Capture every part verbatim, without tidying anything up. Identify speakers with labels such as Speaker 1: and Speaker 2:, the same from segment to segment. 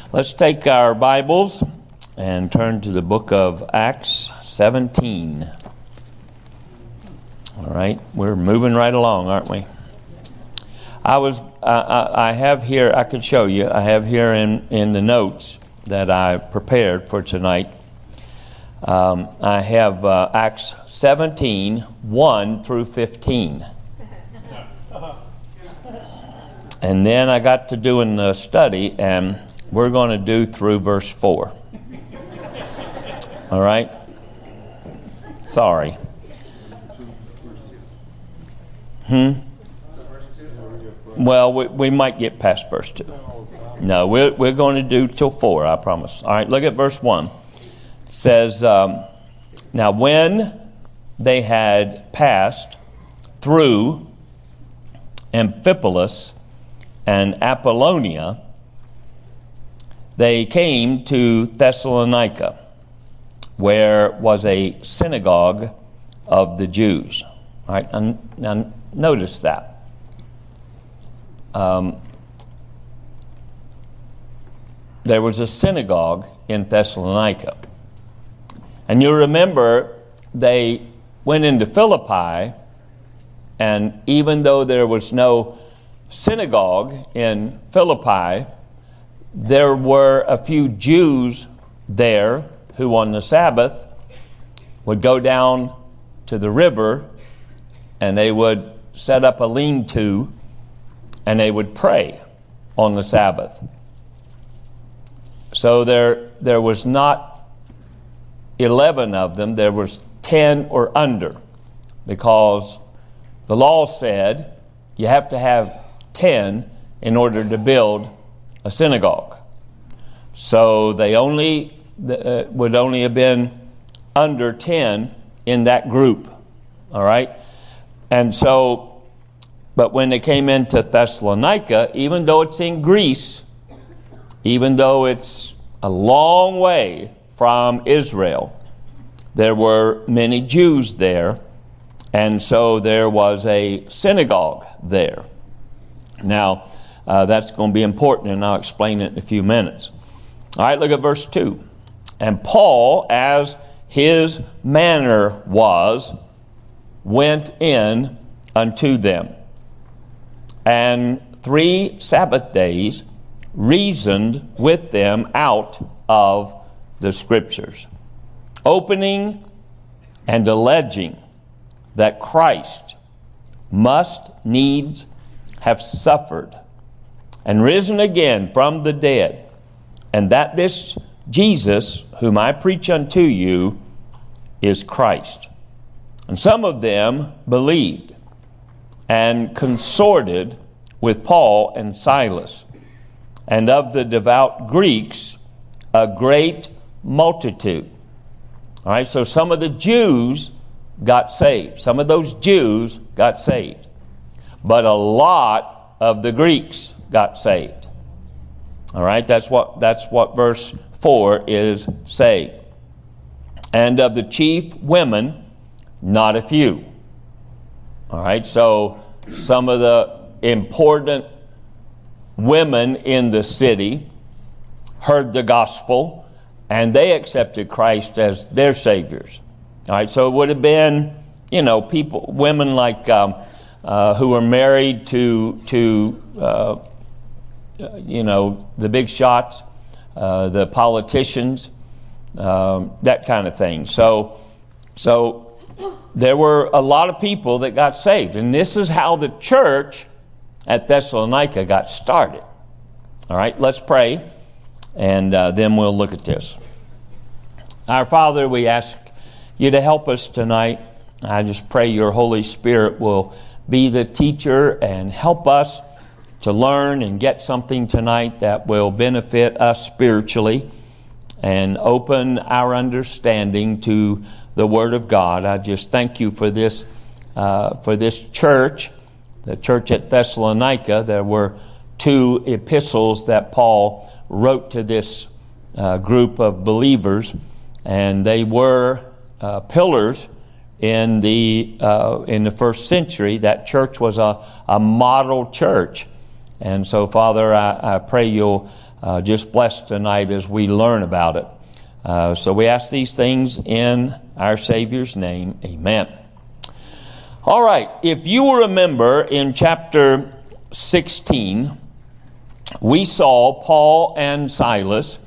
Speaker 1: Let's take our Bibles and turn to the book of Acts seventeen. All right, we're moving right along, aren't we? I was, uh, I have here, I could show you, I have here in, in the notes that I prepared for tonight. Um, I have uh, Acts seventeen, one through fifteen. And then I got to doing the study, and we're going to do through verse four. All right? Sorry. Hmm? Well, we, we might get past verse two. No, we're, we're going to do till four, I promise. All right, look at verse one. It says, um, Now when they had passed through Amphipolis and Apollonia, they came to Thessalonica, where was a synagogue of the Jews. All right, and, now notice that. Um, there was a synagogue in Thessalonica. And you remember they went into Philippi, and even though there was no synagogue in Philippi, there were a few Jews there who on the Sabbath would go down to the river and they would set up a lean-to and they would pray on the Sabbath. So there, there was not eleven of them, there was ten or under, because the law said you have to have ten in order to build a synagogue. So they only uh, would only have been under ten in that group. All right? And so, but when they came into Thessalonica, even though it's in Greece, even though it's a long way from Israel, there were many Jews there, and so there was a synagogue there. Now, uh, that's going to be important, and I'll explain it in a few minutes. All right, look at verse two. And Paul, as his manner was, went in unto them, and three Sabbath days reasoned with them out of the Scriptures, opening and alleging that Christ must needs have suffered and risen again from the dead, and that this Jesus, whom I preach unto you, is Christ. And some of them believed and consorted with Paul and Silas, and of the devout Greeks a great multitude. All right, so some of the Jews got saved. Some of those Jews got saved. But a lot of the Greeks got saved. All right, that's what that's what verse four is saying. And of the chief women, not a few. All right, so some of the important women in the city heard the gospel, and they accepted Christ as their saviors. All right, so it would have been, you know, people, women like um, uh, who were married to to uh, you know, the big shots, uh, the politicians, um, that kind of thing. So, so there were a lot of people that got saved, and this is how the church at Thessalonica got started. All right, let's pray, and uh, then we'll look at this. Our Father, we ask you to help us tonight. I just pray your Holy Spirit will be the teacher and help us to learn and get something tonight that will benefit us spiritually and open our understanding to the Word of God. I just thank you for this, uh, for this church, the church at Thessalonica. There were two epistles that Paul wrote to this uh, group of believers, and they were uh, pillars in the uh, in the first century. That church was a, a model church. And so, Father, I, I pray you'll uh, just blessed tonight as we learn about it. Uh, so we ask these things in our Savior's name. Amen. All right. If you remember in chapter sixteen, we saw Paul and Silas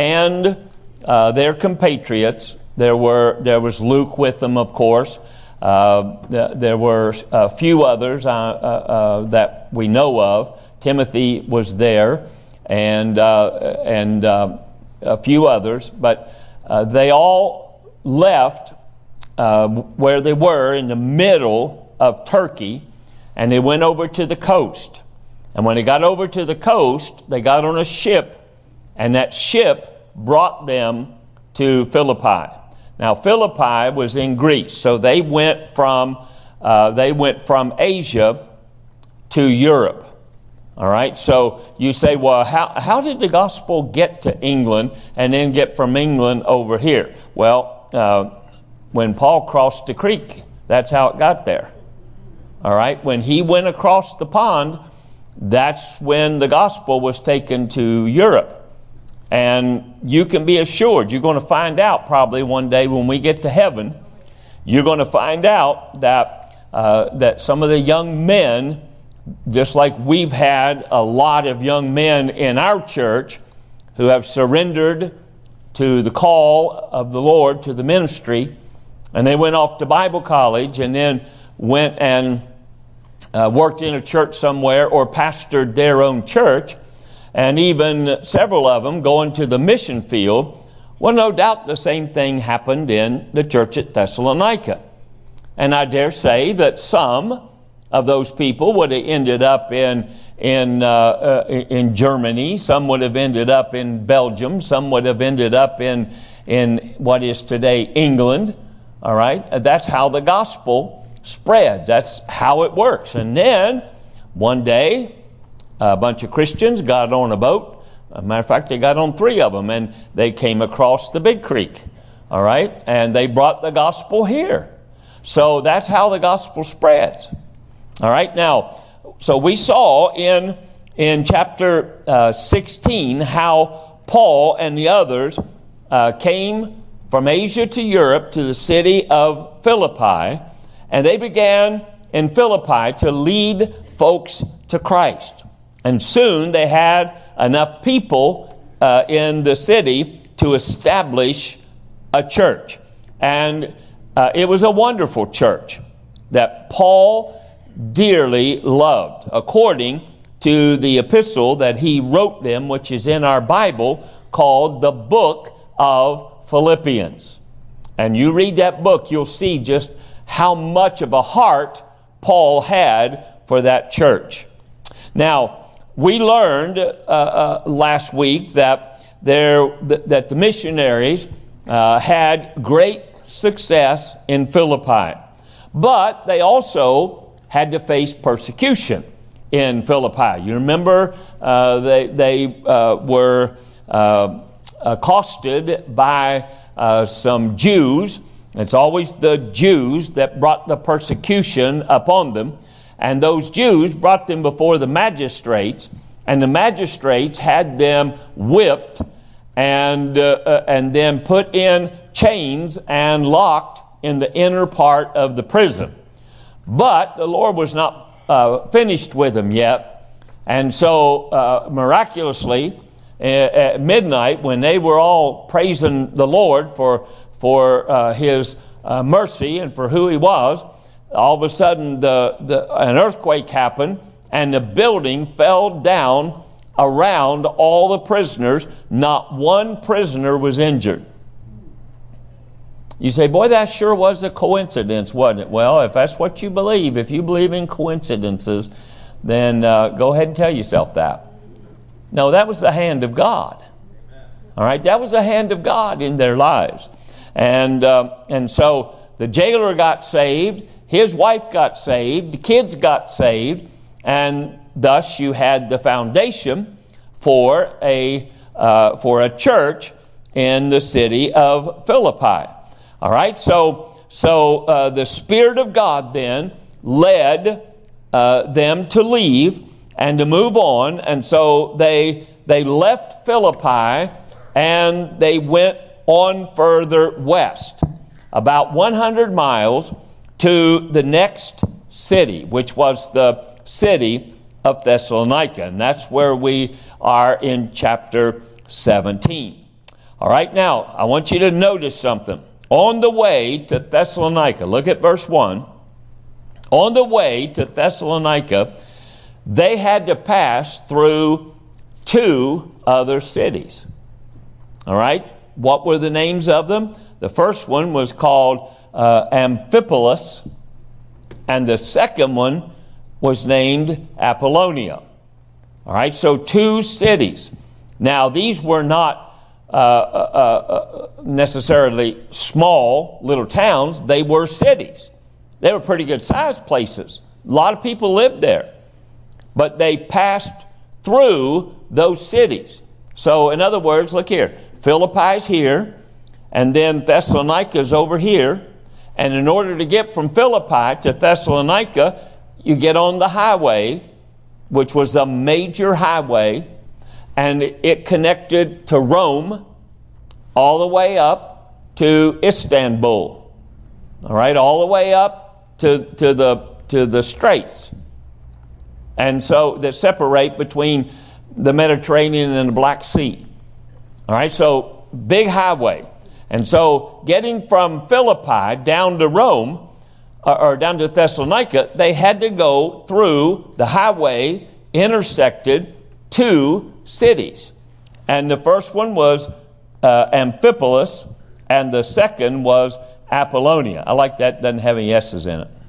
Speaker 1: and uh, their compatriots. There were there was Luke with them, of course. Uh, th- there were a few others uh, uh, uh, that we know of. Timothy was there, and uh, and uh, a few others, but uh, they all left uh, where they were in the middle of Turkey, and they went over to the coast. And when they got over to the coast, they got on a ship, and that ship brought them to Philippi. Now, Philippi was in Greece, so they went from uh, they went from Asia to Europe. All right, so you say, well, how how did the gospel get to England and then get from England over here? Well, uh, when Paul crossed the creek, that's how it got there. All right, when he went across the pond, that's when the gospel was taken to Europe. And you can be assured, you're going to find out probably one day when we get to heaven, you're going to find out that uh, that some of the young men, just like we've had a lot of young men in our church who have surrendered to the call of the Lord, to the ministry, and they went off to Bible college and then went and uh, worked in a church somewhere or pastored their own church, and even several of them going to the mission field. Well, no doubt the same thing happened in the church at Thessalonica. And I dare say that some of those people would have ended up in in uh, uh, in Germany. Some would have ended up in Belgium. Some would have ended up in in what is today England. All right, that's how the gospel spreads. That's how it works. And then one day, a bunch of Christians got on a boat. As a matter of fact, they got on three of them, and they came across the big creek. All right, and they brought the gospel here. So that's how the gospel spreads. All right, now, so we saw in in chapter uh, sixteen how Paul and the others uh, came from Asia to Europe to the city of Philippi, and they began in Philippi to lead folks to Christ. And soon they had enough people uh, in the city to establish a church. And uh, it was a wonderful church that Paul dearly loved, according to the epistle that he wrote them, which is in our Bible, called the Book of Philippians. And you read that book, you'll see just how much of a heart Paul had for that church. Now, we learned uh, uh, last week that there th- that the missionaries uh, had great success in Philippi, but they also had to face persecution in Philippi. You remember uh, they they uh, were uh, accosted by uh, some Jews. It's always the Jews that brought the persecution upon them. And those Jews brought them before the magistrates, and the magistrates had them whipped and uh, uh, and then put in chains and locked in the inner part of the prison. But the Lord was not uh, finished with them yet, and so uh, miraculously at midnight, when they were all praising the Lord for for uh, His uh, mercy and for who He was, all of a sudden the, the an earthquake happened, and the building fell down around all the prisoners. Not one prisoner was injured. You say, boy, that sure was a coincidence, wasn't it? Well, if that's what you believe, if you believe in coincidences, then uh, go ahead and tell yourself that. No, that was the hand of God. All right, that was the hand of God in their lives. And uh, and so the jailer got saved, his wife got saved, the kids got saved, and thus you had the foundation for a uh, for a church in the city of Philippi. All right, so so uh, the Spirit of God then led uh, them to leave and to move on, and so they they left Philippi and they went on further west, about one hundred miles to the next city, which was the city of Thessalonica. And that's where we are in chapter seventeen. All right, now, I want you to notice something. On the way to Thessalonica, look at verse one. On the way to Thessalonica, they had to pass through two other cities. All right, what were the names of them? The first one was called uh, Amphipolis, and the second one was named Apollonia. All right, so two cities. Now, these were not uh, uh, uh, necessarily small little towns. They were cities. They were pretty good sized places. A lot of people lived there. But they passed through those cities. So, in other words, look here. Philippi's here, and then Thessalonica's over here. And in order to get from Philippi to Thessalonica, you get on the highway, which was a major highway, and it connected to Rome all the way up to Istanbul. All right, all the way up to, to the to the straits. And so that separate between the Mediterranean and the Black Sea. All right, so big highway. And so getting from Philippi down to Rome, or, or down to Thessalonica, they had to go through the highway intersected two cities. And the first one was uh, Amphipolis, and the second was Apollonia. I like that, doesn't have any S's in it.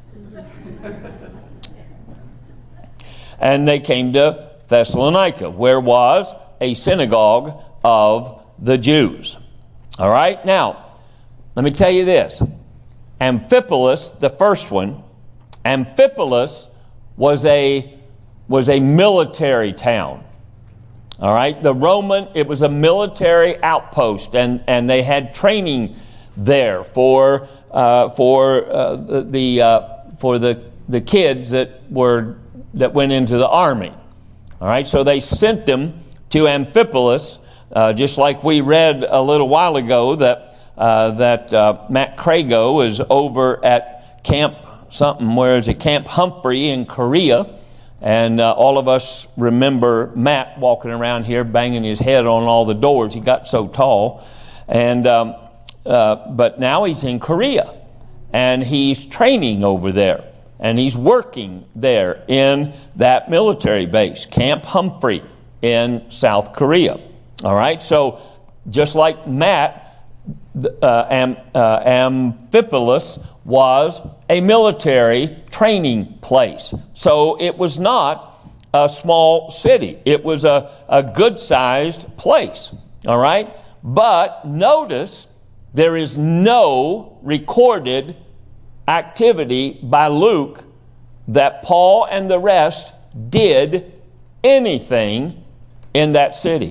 Speaker 1: And they came to Thessalonica, where was a synagogue of the Jews. All right, now, let me tell you this. Amphipolis, the first one, Amphipolis was a was a military town. All right, the Roman, it was a military outpost, and, and they had training there for uh, for uh, the, the uh, for the the kids that were that went into the army. All right, so they sent them to Amphipolis, uh, just like we read a little while ago that uh, that uh, Matt Crago is over at Camp something, where is it? Camp Humphrey in Korea. And uh, all of us remember Matt walking around here banging his head on all the doors. He got so tall. And um, uh, but now he's in Korea, and he's training over there, and he's working there in that military base, Camp Humphrey in South Korea. All right, so just like Matt, uh, Am, uh, Amphipolis was a military training place. So it was not a small city. It was a, a good-sized place. All right? But notice there is no recorded activity by Luke that Paul and the rest did anything in that city.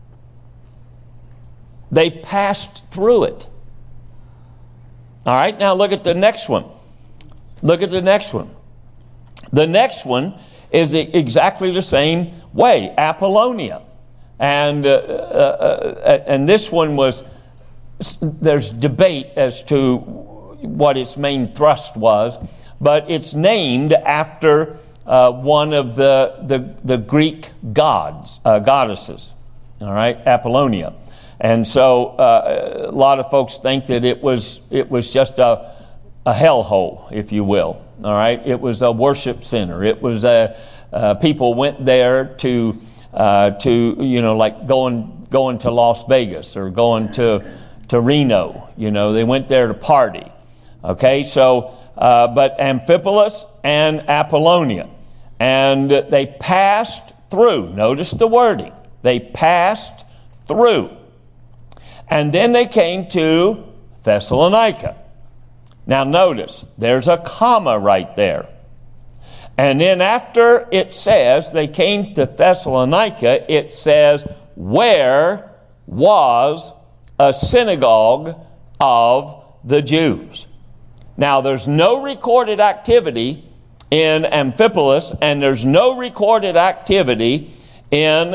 Speaker 1: They passed through it. All right, now look at the next one. Look at the next one. The next one is exactly the same way, Apollonia. And uh, uh, and this one was, there's debate as to what its main thrust was, but it's named after uh, one of the, the, the Greek gods, uh, goddesses, all right, Apollonia. And so uh, a lot of folks think that it was it was just a, a hellhole, if you will. All right, it was a worship center. It was a uh, people went there to uh, to you know like going going to Las Vegas or going to to Reno. You know, they went there to party. Okay, so uh, but Amphipolis and Apollonia, and they passed through. Notice the wording. They passed through. And then they came to Thessalonica. Now notice, there's a comma right there. And then after it says they came to Thessalonica, it says, where was a synagogue of the Jews. Now there's no recorded activity in Amphipolis, and there's no recorded activity in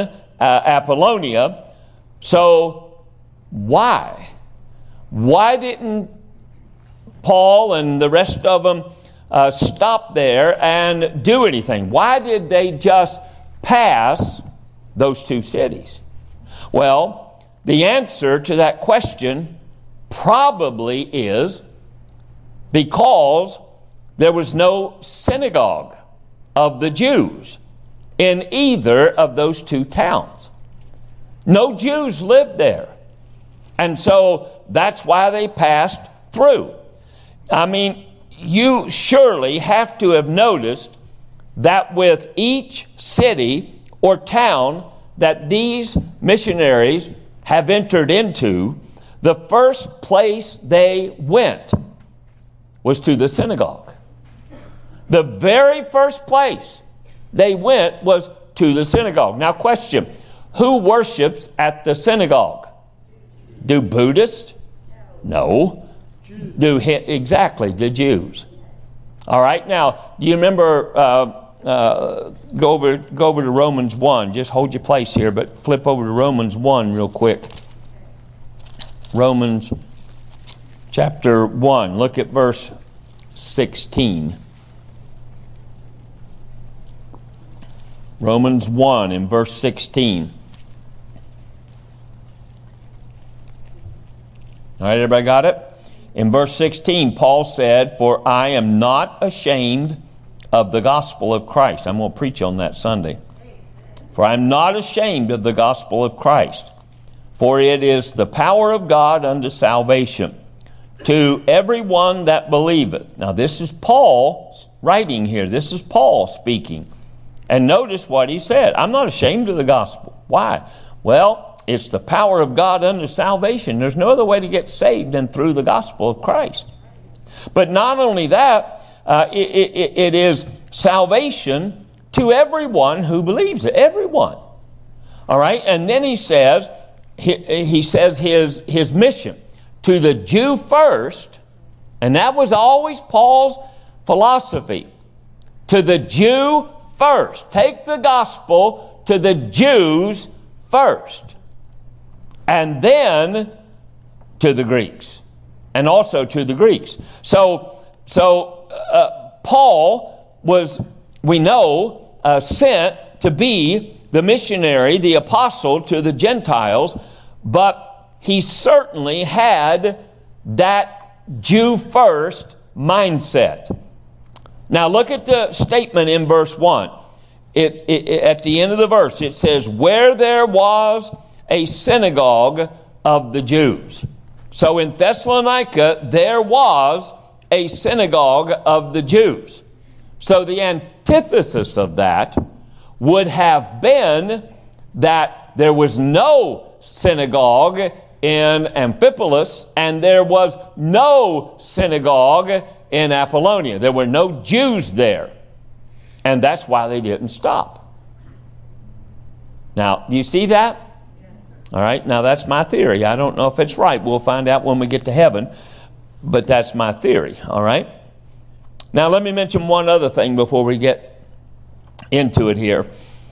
Speaker 1: uh, Apollonia. So why? Why didn't Paul and the rest of them uh, stop there and do anything? Why did they just pass those two cities? Well, the answer to that question probably is because there was no synagogue of the Jews in either of those two towns. No Jews lived there. And so that's why they passed through. I mean, you surely have to have noticed that with each city or town that these missionaries have entered into, the first place they went was to the synagogue. The very first place they went was to the synagogue. Now, question, who worships at the synagogue? Do Buddhists? No. Do exactly the Jews. All right. Now, do you remember? Uh, uh, go over, go over to Romans one. Just hold your place here, but flip over to Romans one real quick. Romans chapter one. Look at verse sixteen. Romans one in verse sixteen. All right, everybody got it? In verse sixteen, Paul said, "For I am not ashamed of the gospel of Christ." I'm going to preach on that Sunday. "For I am not ashamed of the gospel of Christ, for it is the power of God unto salvation to everyone that believeth." Now, this is Paul writing here. This is Paul speaking. And notice what he said. I'm not ashamed of the gospel. Why? Well, it's the power of God unto salvation. There's no other way to get saved than through the gospel of Christ. But not only that, uh, it, it, it is salvation to everyone who believes it. Everyone. All right? And then he says, he, he says his, his mission to the Jew first, and that was always Paul's philosophy. To the Jew first. Take the gospel to the Jews first. And then to the Greeks. And also to the Greeks. So, so uh, Paul was, we know, uh, sent to be the missionary, the apostle to the Gentiles, but he certainly had that Jew first mindset. Now look at the statement in verse one. It, it, it, at the end of the verse, it says, "Where there was a synagogue of the Jews." So in Thessalonica, there was a synagogue of the Jews. So the antithesis of that would have been that there was no synagogue in Amphipolis and there was no synagogue in Apollonia. There were no Jews there. And that's why they didn't stop. Now, do you see that? All right, now that's my theory. I don't know if it's right. We'll find out when we get to heaven. But that's my theory, all right? Now let me mention one other thing before we get into it here.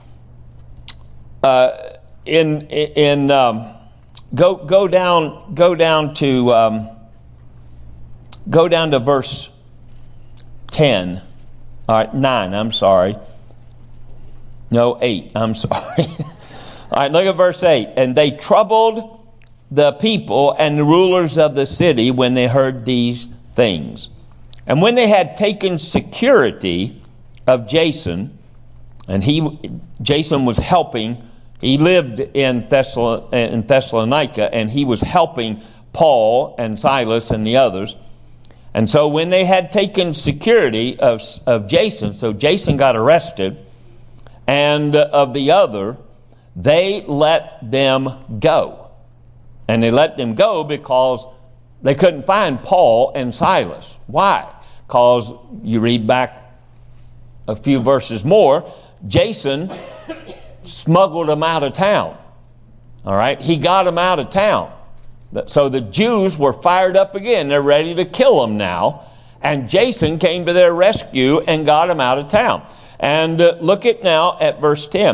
Speaker 1: Uh, in in um, go go down go down to um, go down to verse ten. All right, nine. I'm sorry. No, eight. I'm sorry. All right, look at verse eight. "And they troubled the people and the rulers of the city when they heard these things. And when they had taken security of Jason," and he, Jason was helping, he lived in, Thessal, in Thessalonica, and he was helping Paul and Silas and the others. And so when they had taken security of, of Jason, so Jason got arrested, and of the other, they let them go. And they let them go because they couldn't find Paul and Silas. Why? Because you read back a few verses more, Jason smuggled them out of town. All right? He got them out of town. So the Jews were fired up again. They're ready to kill them now. And Jason came to their rescue and got them out of town. And uh, look at now at verse ten.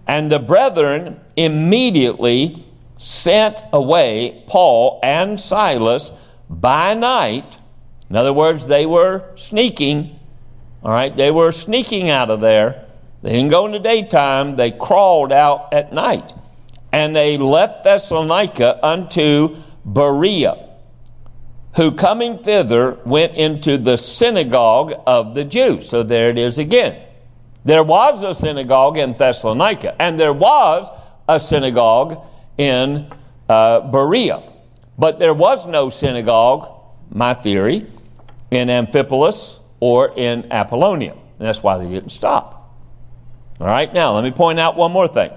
Speaker 1: And the brethren immediately sent away Paul and Silas by night. In other words, they were sneaking. All right, they were sneaking out of there. They didn't go in the daytime. They crawled out at night. And they left Thessalonica unto Berea, who coming thither went into the synagogue of the Jews. So there it is again. There was a synagogue in Thessalonica, and there was a synagogue in uh, Berea. But there was no synagogue, my theory, in Amphipolis or in Apollonia. And that's why they didn't stop. All right, now let me point out one more thing.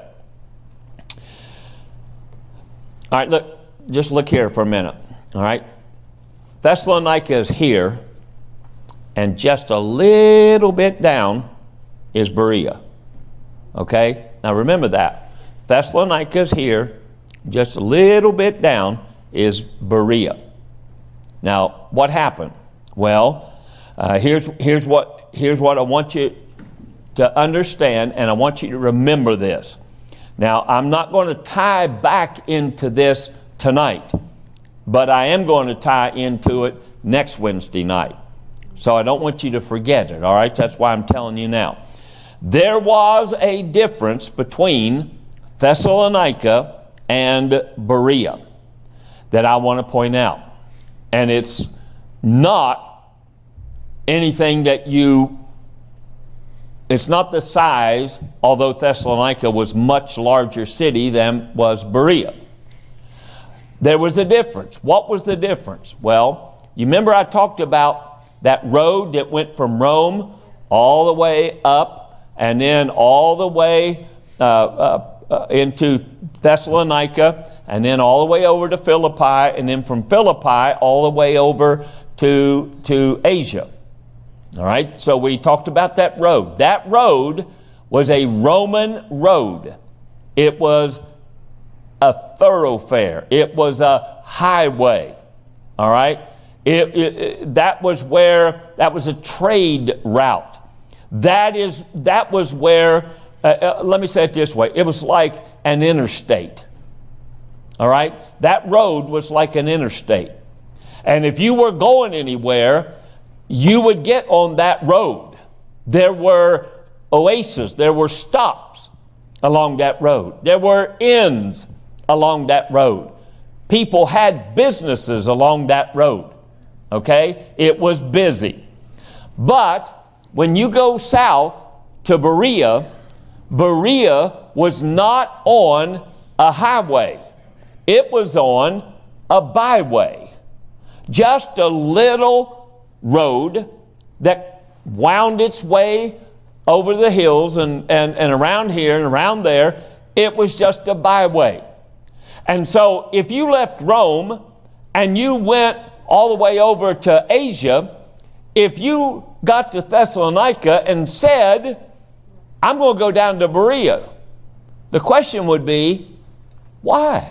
Speaker 1: All right, look, just look here for a minute. All right, Thessalonica is here, and just a little bit down is Berea. Okay, now remember that. Thessalonica is here, just a little bit down is Berea. Now, what happened? Well, uh, here's here's what here's what I want you to understand, and I want you to remember this. Now, I'm not going to tie back into this tonight, but I am going to tie into it next Wednesday night. So I don't want you to forget it, all right? That's why I'm telling you now. There was a difference between Thessalonica and Berea that I want to point out. And it's not anything that you... It's not the size, although Thessalonica was a much larger city than was Berea. There was a difference. What was the difference? Well, you remember I talked about that road that went from Rome all the way up and then all the way uh, uh, uh, into Thessalonica and then all the way over to Philippi and then from Philippi all the way over to, to Asia. All right, so we talked about that road. That road was a Roman road. It was a thoroughfare. It was a highway. All right, it, it, it, that was where that was a trade route. That is that was where. Uh, uh, let me say it this way: it was like an interstate. All right, that road was like an interstate, and if you were going anywhere, you would get on that road. There were oases, there were stops along that road. There were inns along that road. People had businesses along that road. Okay? It was busy. But when you go south to Berea, Berea was not on a highway. It was on a byway. Just a little road that wound its way over the hills and, and, and around here and around there. It was just a byway. And so if you left Rome and you went all the way over to Asia, if you got to Thessalonica and said, I'm going to go down to Berea, the question would be, why?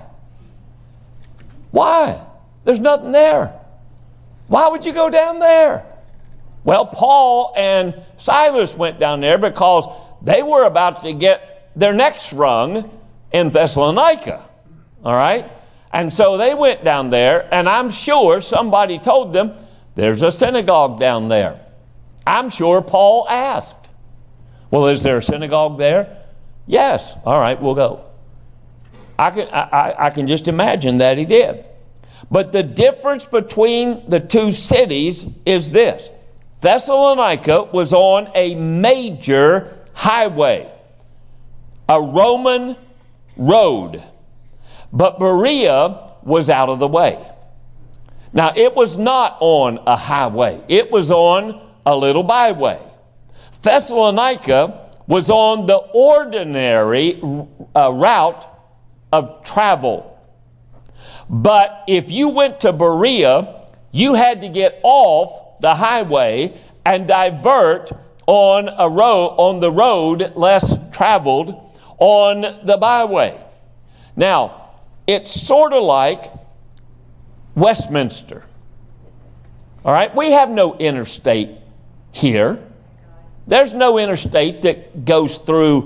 Speaker 1: Why? There's nothing there. Why would you go down there? Well, Paul and Silas went down there because they were about to get their necks wrung in Thessalonica. All right? And so they went down there, and I'm sure somebody told them, there's a synagogue down there. I'm sure Paul asked, well, is there a synagogue there? Yes. All right, we'll go. I can, I, I can just imagine that he did. But the difference between the two cities is this. Thessalonica was on a major highway, a Roman road, but Berea was out of the way. Now, it was not on a highway. It was on a little byway. Thessalonica was on the ordinary uh, route of travel. But if you went to Berea, you had to get off the highway and divert on a road, on the road less traveled, on the byway. Now, it's sort of like Westminster. All right, we have no interstate here. There's no interstate that goes through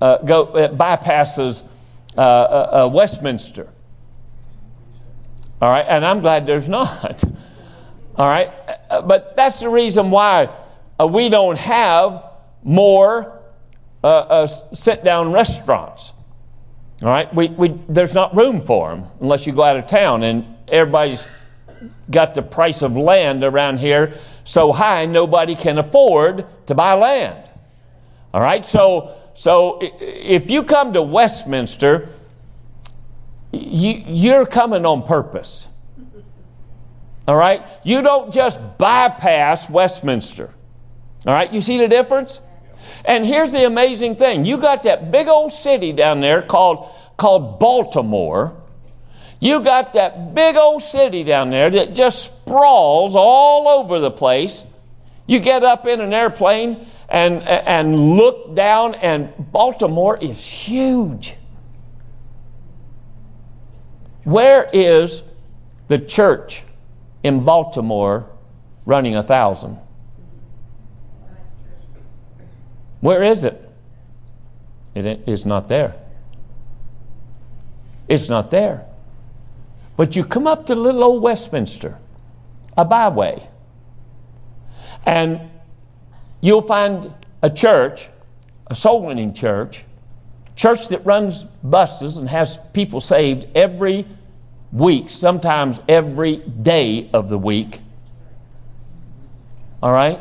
Speaker 1: uh, go it bypasses uh, uh, uh, Westminster. All right, and I'm glad there's not. All right, but that's the reason why uh, we don't have more uh, uh, sit-down restaurants. All right, we, we there's not room for them unless you go out of town, and everybody's got the price of land around here so high nobody can afford to buy land. All right, so so if you come to Westminster, you, you're coming on purpose. All right, you don't just bypass Westminster. All right, you see the difference? And here's the amazing thing. You got that big old city down there called, called Baltimore. You got that big old city down there that just sprawls all over the place. You get up in an airplane and, and look down, and Baltimore is huge. Where is the church in Baltimore running a thousand? Where is it? It is not there. It's not there. But you come up to little old Westminster, a byway, and you'll find a church, a soul-winning church, church that runs buses and has people saved every week, sometimes every day of the week. All right?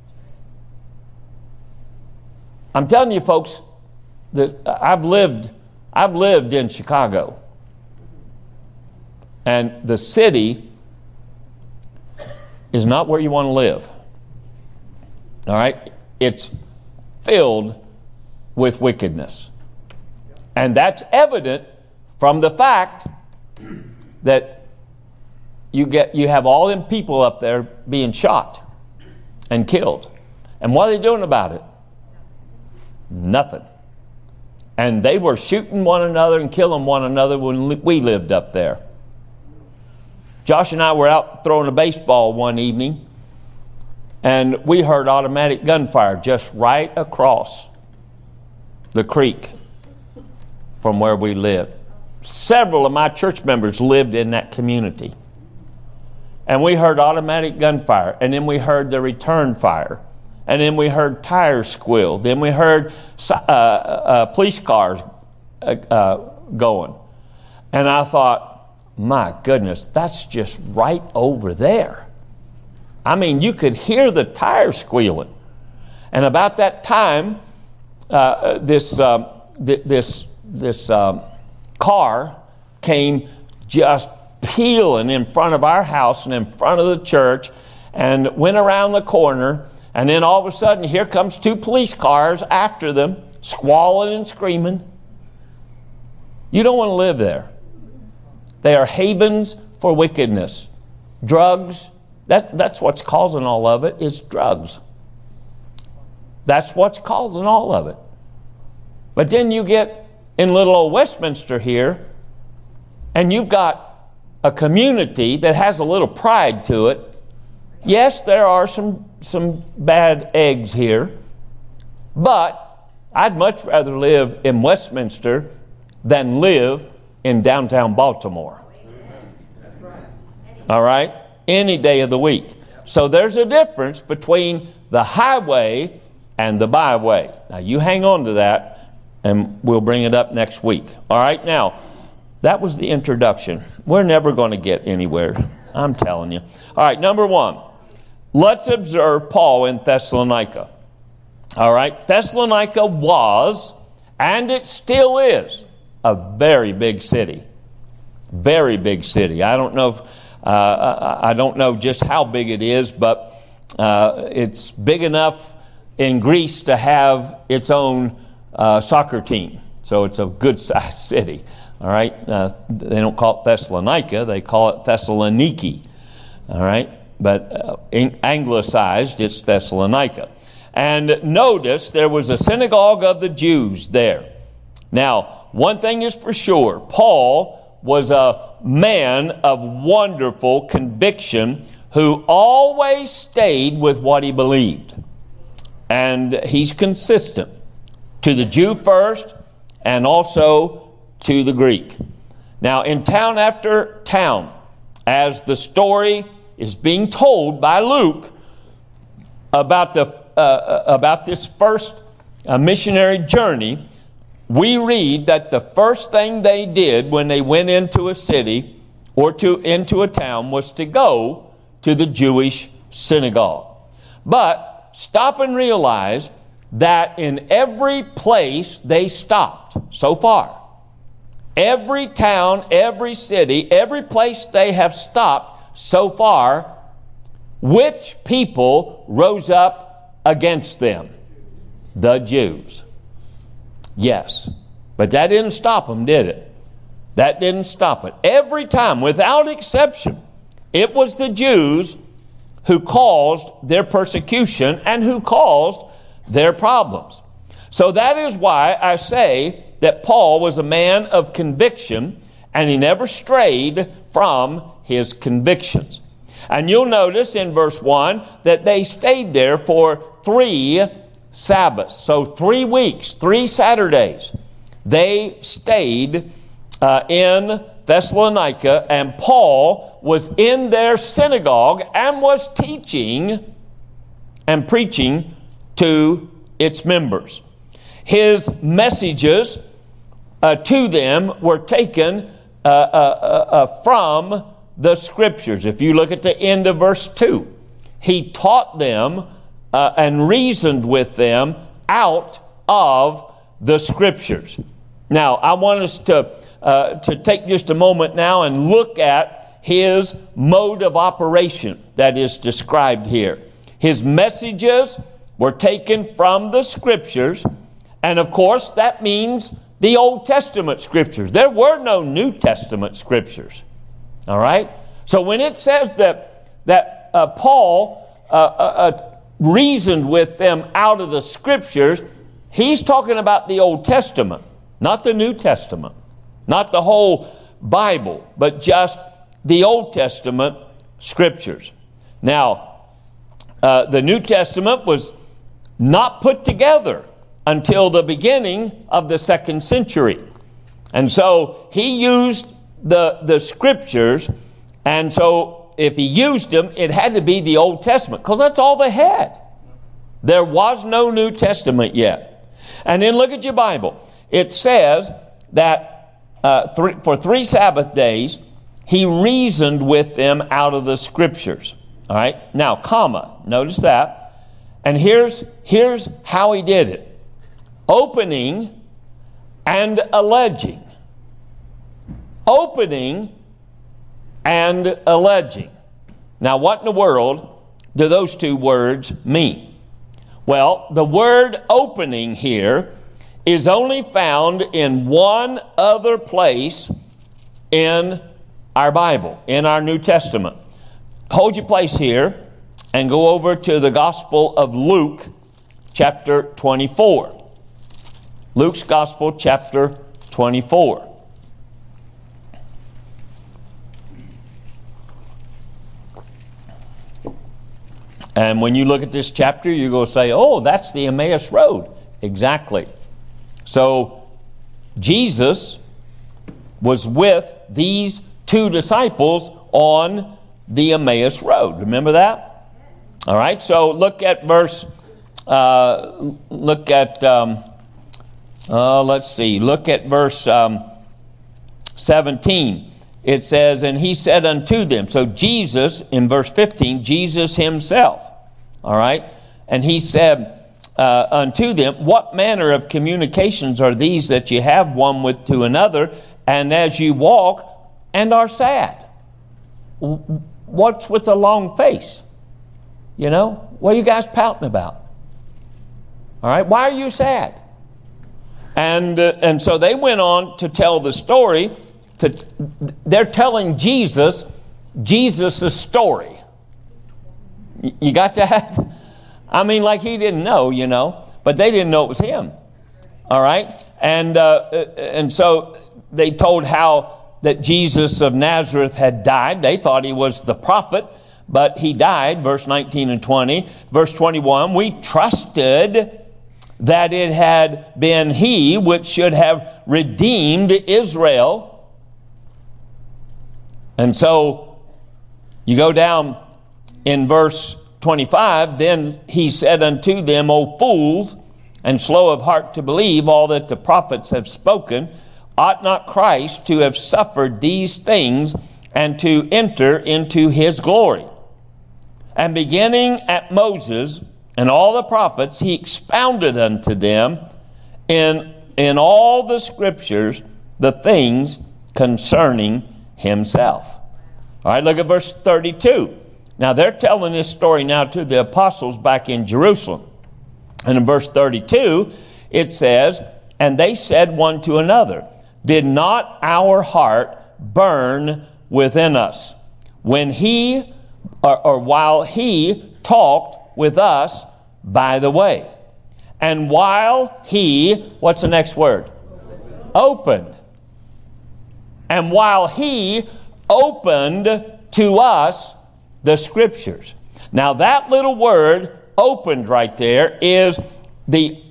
Speaker 1: I'm telling you, folks, that I've lived, I've lived in Chicago. And the city is not where you want to live. All right? It's filled with wickedness. And that's evident from the fact that you get you have all them people up there being shot and killed. And what are they doing about it? Nothing. And they were shooting one another and killing one another when we lived up there. Josh and I were out throwing a baseball one evening, and we heard automatic gunfire just right across the creek from where we lived. Several of my church members lived in that community. And we heard automatic gunfire, and then we heard the return fire. And then we heard tires squeal. Then we heard uh, uh, police cars uh, uh, going. And I thought, my goodness, that's just right over there. I mean, you could hear the tires squealing. And about that time, uh, this uh, th- this this um, car came just peeling in front of our house and in front of the church, and went around the corner. And then all of a sudden, here comes two police cars after them, squalling and screaming. You don't want to live there. They are havens for wickedness. Drugs, that, that's what's causing all of it, is drugs. That's what's causing all of it. But then you get in little old Westminster here, and you've got a community that has a little pride to it. Yes, there are some, some bad eggs here, but I'd much rather live in Westminster than live in downtown Baltimore. All right? Any day of the week. So there's a difference between the highway and the byway. Now you hang on to that, and we'll bring it up next week. All right? Now, that was the introduction. We're never going to get anywhere. I'm telling you. All right, number one. Let's observe Paul in Thessalonica. All right? Thessalonica was, and it still is, a very big city. Very big city. I don't know if, uh, I don't know just how big it is, but uh, it's big enough in Greece to have its own uh, soccer team. So it's a good-sized city. All right? Uh, they don't call it Thessalonica. They call it Thessaloniki. All right? But uh, anglicized, it's Thessalonica. And notice there was a synagogue of the Jews there. Now, one thing is for sure, Paul was a man of wonderful conviction who always stayed with what he believed. And he's consistent. to the Jew first and also to the Greek. Now, in town after town, as the story is being told by Luke about the uh, about this first uh, missionary journey, we read that the first thing they did when they went into a city or to into a town was to go to the Jewish synagogue. But stop and realize that in every place they stopped so far, every town, every city, every place they have stopped so far, which people rose up against them? The Jews. Yes. But that didn't stop them, did it? That didn't stop it. Every time, without exception, it was the Jews who caused their persecution and who caused their problems. So that is why I say that Paul was a man of conviction, and he never strayed from his convictions. And you'll notice in verse one that they stayed there for three Sabbaths. So three weeks, three Saturdays, they stayed uh, in Thessalonica, and Paul was in their synagogue and was teaching and preaching to its members. His messages uh, to them were taken uh, uh, uh, from the Scriptures. If you look at the end of verse two, he taught them uh, and reasoned with them out of the Scriptures. Now, I want us to uh, to take just a moment now and look at his mode of operation that is described here. His messages were taken from the Scriptures, and of course that means the Old Testament Scriptures. There were no New Testament Scriptures. All right? So when it says that that uh, Paul uh, uh, uh, reasoned with them out of the Scriptures, he's talking about the Old Testament, not the New Testament, not the whole Bible, but just the Old Testament Scriptures. Now, uh, the New Testament was not put together until the beginning of the second century. And so he used the, the Scriptures, and so if he used them, it had to be the Old Testament, because that's all they had. There was no New Testament yet. And then look at your Bible. It says that uh, three, for three Sabbath days, he reasoned with them out of the Scriptures. All right? Now, comma, notice that. And here's, here's how he did it. Opening and alleging. Opening and alleging. Now, what in the world do those two words mean? Well, the word opening here is only found in one other place in our Bible, in our New Testament. Hold your place here and go over to the Gospel of Luke, chapter twenty-four. Luke's Gospel, chapter twenty-four. And when you look at this chapter, you're going to say, oh, that's the Emmaus Road. Exactly. So, Jesus was with these two disciples on the Emmaus Road. Remember that? All right, so look at verse, uh, look at, um, uh, let's see, look at verse um, seventeen. It says, and he said unto them, so Jesus, in verse fifteen, Jesus himself, all right, and he said uh, unto them, what manner of communications are these that you have one with to another, and as you walk and are sad? What's with the long face? You know, what are you guys pouting about? All right, why are you sad? And uh, and so they went on to tell the story. To, they're telling Jesus Jesus' story. You got that? I mean, like he didn't know, you know, but they didn't know it was him. All right, and uh, and so they told how that Jesus of Nazareth had died. They thought he was the prophet, but he died. Verse nineteen and twenty. Verse twenty-one. We trusted that it had been he which should have redeemed Israel. And so you go down in verse twenty-five, then he said unto them, O fools, and slow of heart to believe all that the prophets have spoken, ought not Christ to have suffered these things and to enter into his glory? And beginning at Moses and all the prophets, he expounded unto them in, in all the scriptures the things concerning himself. All right, look at verse thirty-two. Now they're telling this story now to the apostles back in Jerusalem. And in verse thirty-two, it says, and they said one to another, did not our heart burn within us when he, or, or while he talked with us by the way? And while he, what's the next word? Opened. And while he opened to us the scriptures. Now that little word, opened, right there, is the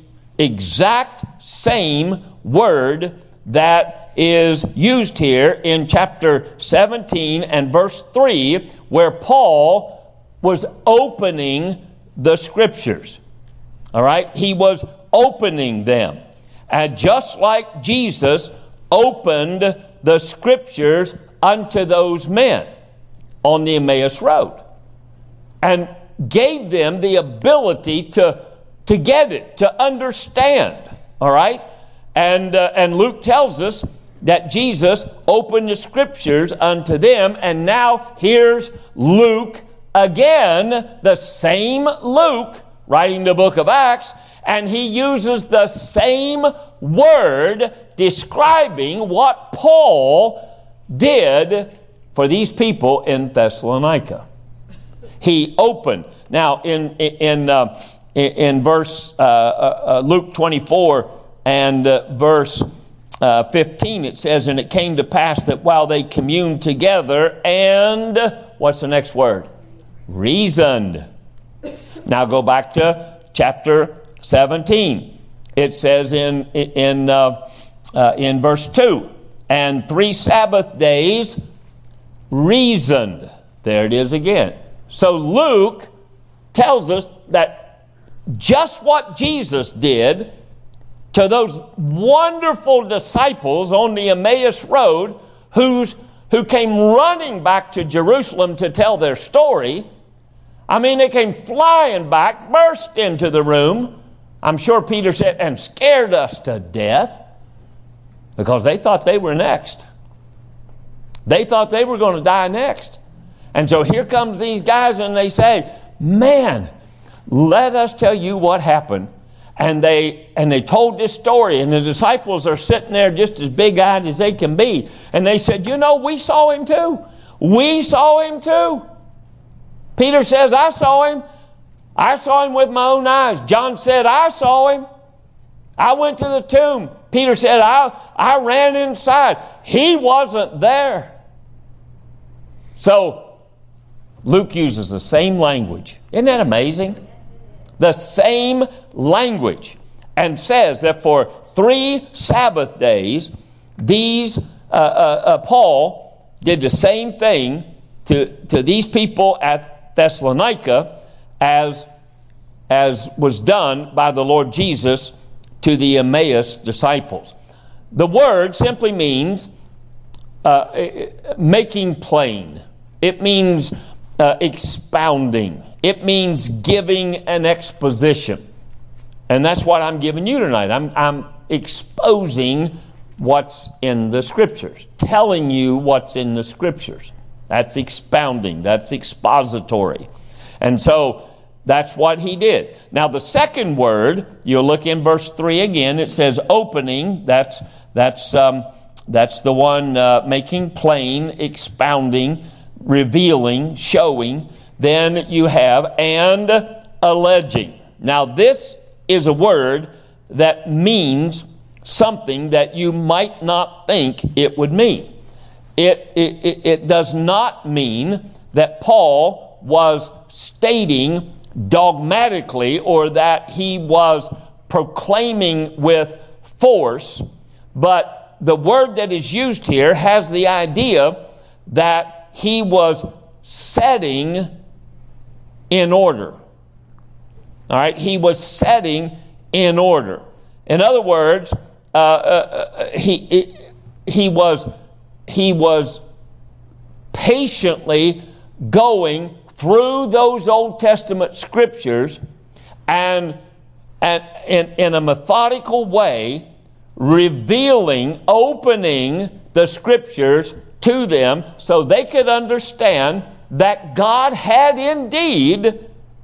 Speaker 1: exact same word that is used here in chapter seventeen and verse three, where Paul was opening the scriptures. All right? He was opening them. And just like Jesus opened the scriptures unto those men on the Emmaus Road and gave them the ability to, to get it, to understand. All right? And, uh, and Luke tells us that Jesus opened the scriptures unto them, and now here's Luke again, the same Luke, writing the book of Acts, and he uses the same word describing what Paul did for these people in Thessalonica. He opened. Now, in in uh, in verse uh, uh, Luke twenty-four and uh, verse uh, fifteen, it says, "And it came to pass that while they communed together, and what's the next word? Reasoned." Now go back to chapter seventeen. It says in in uh, uh, in verse two, "And three Sabbath days reasoned." There it is again. So Luke tells us that just what Jesus did to those wonderful disciples on the Emmaus Road who's, who came running back to Jerusalem to tell their story. I mean, they came flying back, burst into the room. I'm sure Peter said, and scared us to death, because they thought they were next. They thought they were going to die next. And so here comes these guys and they say, man, let us tell you what happened. And they and they told this story, and the disciples are sitting there just as big-eyed as they can be. And they said, you know, we saw him too. We saw him too. Peter says, I saw him. I saw him with my own eyes. John said, I saw him. I went to the tomb. Peter said, I, I ran inside. He wasn't there. So Luke uses the same language. Isn't that amazing? The same language. And says that for three Sabbath days, these uh, uh, uh, Paul did the same thing to, to these people at Thessalonica as, as was done by the Lord Jesus to the Emmaus disciples. The word simply means uh, making plain. It means uh, expounding. It means giving an exposition. And that's what I'm giving you tonight. I'm, I'm exposing what's in the Scriptures, telling you what's in the Scriptures. That's expounding. That's expository. And so that's what he did. Now the second word, you'll look in verse three again. It says opening. That's that's um, that's the one uh, making plain, expounding, revealing, showing. Then you have and alleging. Now this is a word that means something that you might not think it would mean. It, it, it does not mean that Paul was stating dogmatically or that he was proclaiming with force, but the word that is used here has the idea that he was setting in order. All right, he was setting in order. In other words, uh, uh, he he was he was patiently going through those Old Testament scriptures and, and in, in a methodical way, revealing, opening the scriptures to them so they could understand that God had indeed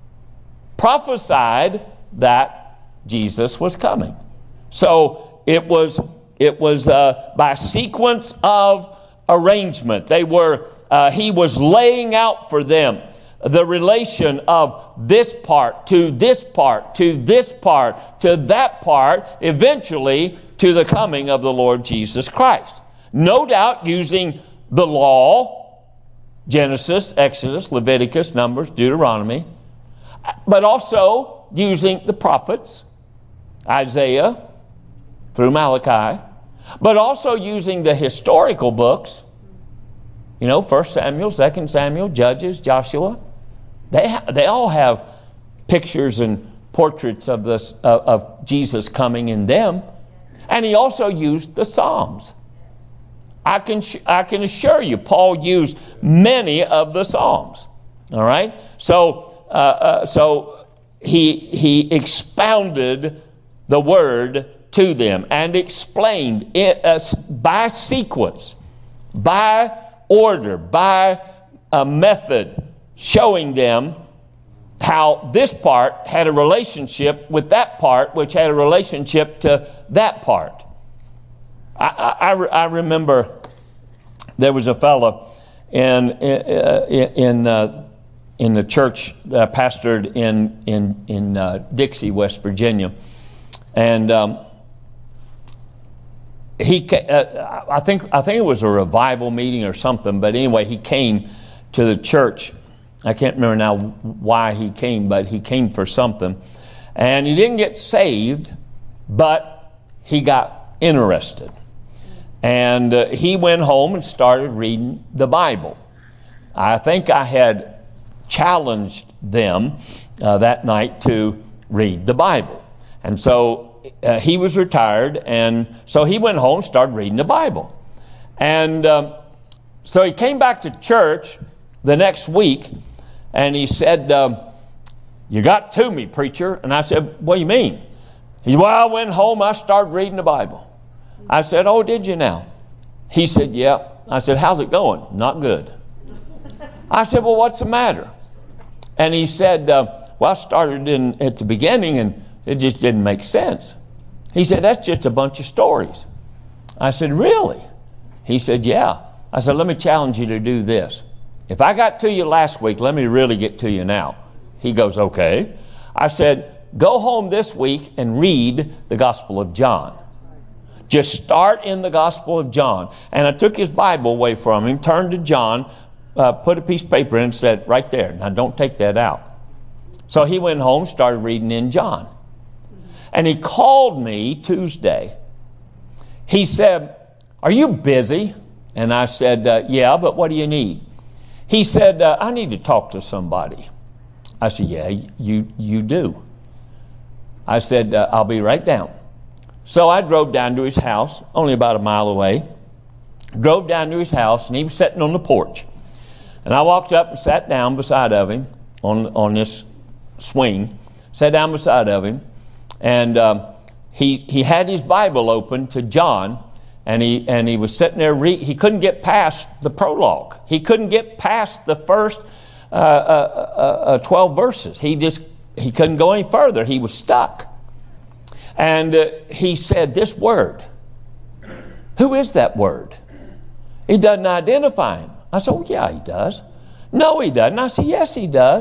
Speaker 1: prophesied that Jesus was coming. So it was it was uh, by sequence of arrangement. They were uh, he was laying out for them the relation of this part to this part to this part to that part, eventually to the coming of the Lord Jesus Christ. No doubt using the law, Genesis, Exodus, Leviticus, Numbers, Deuteronomy, but also using the prophets, Isaiah through Malachi, but also using the historical books, you know, First Samuel, Second Samuel, Judges, Joshua. They ha- they all have pictures and portraits of this uh, of Jesus coming in them, and he also used the Psalms. I can sh- I can assure you, Paul used many of the Psalms. All right, so uh, uh, so he he expounded the word to them and explained it uh, by sequence, by order, by a method, showing them how this part had a relationship with that part, which had a relationship to that part. I, I, I remember there was a fellow in in uh, in the church that I pastored in in in uh, Dixie, West Virginia, and um, he uh, I think I think it was a revival meeting or something. But anyway, he came to the church. I can't remember now why he came, but he came for something, and he didn't get saved, but he got interested. And uh, he went home and started reading the Bible. I think I had challenged them uh, that night to read the Bible. And so uh, he was retired, and so he went home and started reading the Bible. And um, so he came back to church the next week, and he said, um, "You got to me, preacher." And I said, "What do you mean?" He said, "Well, I went home, I started reading the Bible." I said, "Oh, did you now?" He said, "Yeah." I said, "How's it going?" "Not good." I said, "Well, what's the matter?" And he said, uh, "Well, I started in at the beginning and it just didn't make sense." He said, "That's just a bunch of stories." I said, "Really?" He said, "Yeah." I said, "Let me challenge you to do this. If I got to you last week, let me really get to you now." He goes, "Okay." I said, "Go home this week and read the Gospel of John. Just start in the Gospel of John." And I took his Bible away from him, turned to John, uh, put a piece of paper in and said, "Right there. Now don't take that out." So he went home, started reading in John. And he called me Tuesday. He said, "Are you busy?" And I said, uh, "Yeah, but what do you need?" He said, uh, "I need to talk to somebody." I said, "Yeah, you you do." I said, uh, "I'll be right down." So I drove down to his house, only about a mile away. Drove down to his house, and he was sitting on the porch. And I walked up and sat down beside of him on, on this swing, sat down beside of him, and um, he he had his Bible open to John, and he and he was sitting there. Re- he couldn't get past the prologue. He couldn't get past the first uh, uh, uh, twelve verses. He just he couldn't go any further. He was stuck. And uh, he said this word. "Who is that word?" He doesn't identify him. I said, "Oh, yeah, he does." "No, he doesn't." I said, "Yes, he does."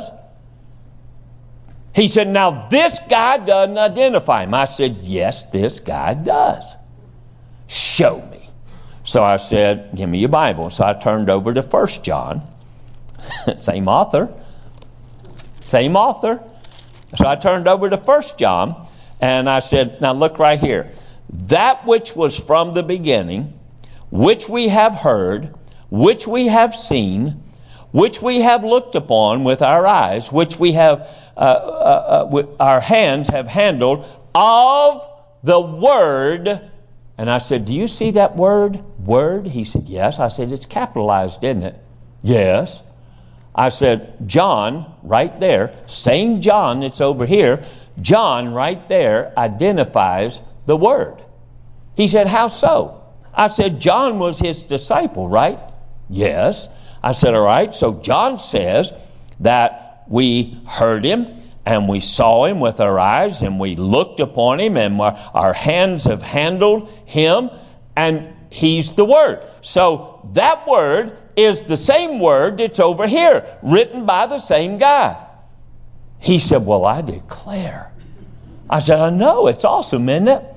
Speaker 1: He said, "Now, this guy doesn't identify him." I said, "Yes, this guy does." "Show me." So I said, "Give me your Bible." So I turned over to First John. Same author. Same author. So I turned over to First John. And I said, now look right here. That which was from the beginning, which we have heard, which we have seen, which we have looked upon with our eyes, which we have, uh, uh, uh, with our hands have handled of the Word. And I said, do you see that word? Word? He said, yes. I said, it's capitalized, isn't it? Yes. I said, John, right there, same John that's over here, John right there identifies the Word. He said, how so? I said, John was his disciple, right? Yes. I said, all right, so John says that we heard him and we saw him with our eyes and we looked upon him and our, our hands have handled him, and he's the Word. So that Word is the same Word that's over here, written by the same guy. He said, well, I declare. I said, I know, it's awesome, isn't it?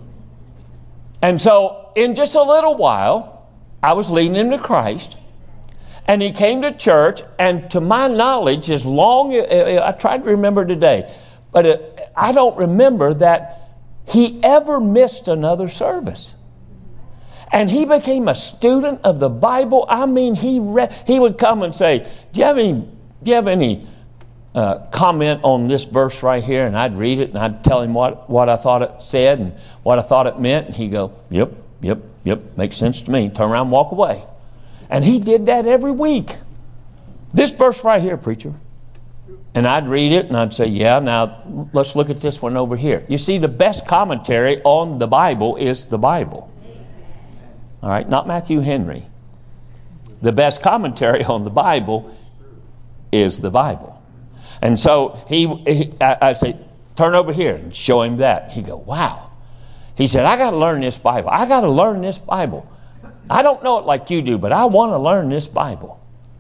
Speaker 1: And so in just a little while, I was leading him to Christ. And he came to church, and to my knowledge, as long as I tried to remember today, but it, I don't remember that he ever missed another service. And he became a student of the Bible. I mean, he read, he would come and say, do you have any, do you have any uh, comment on this verse right here? And I'd read it, and I'd tell him what, what I thought it said and what I thought it meant. And he'd go, yep, yep, yep, makes sense to me. Turn around and walk away. And he did that every week. This verse right here, preacher. And I'd read it and I'd say, yeah, now let's look at this one over here. You see, the best commentary on the Bible is the Bible. All right, not Matthew Henry. The best commentary on the Bible is the Bible. And so he, he I, I say, turn over here and show him that. He'd go, wow. He said, I got to learn this Bible. I got to learn this Bible. I don't know it like you do, but I want to learn this Bible.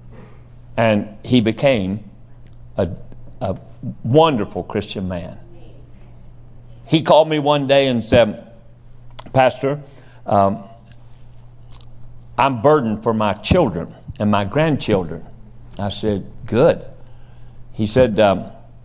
Speaker 1: And he became a, a wonderful Christian man. He called me one day and said, Pastor, um, I'm burdened for my children and my grandchildren. I said, good. He said, um,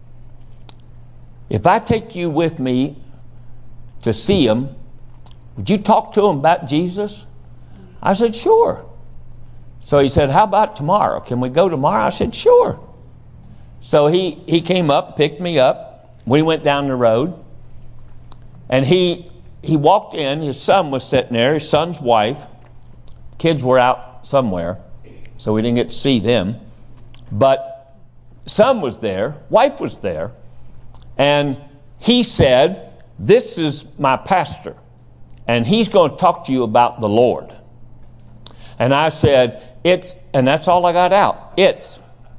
Speaker 1: if I take you with me to see them, would you talk to them about Jesus? I said, sure. So he said, how about tomorrow? Can we go tomorrow? I said, sure. So he, he came up, picked me up. We went down the road. And he he walked in. His son was sitting there, his son's wife. Kids were out somewhere, so we didn't get to see them. But son was there, wife was there. And he said, this is my pastor, and he's going to talk to you about the Lord. And I said, it's, and that's all I got out. It's.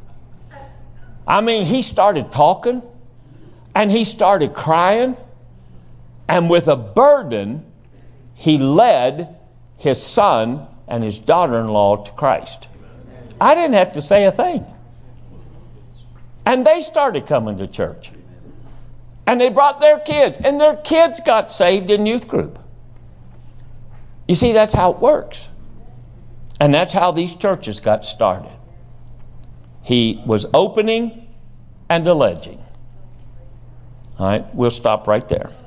Speaker 1: I mean, he started talking, and he started crying, and with a burden, he led his son and his daughter-in-law to Christ. I didn't have to say a thing. And they started coming to church. And they brought their kids, and their kids got saved in youth group. You see, that's how it works. And that's how these churches got started. He was opening and alleging. All right, we'll stop right there.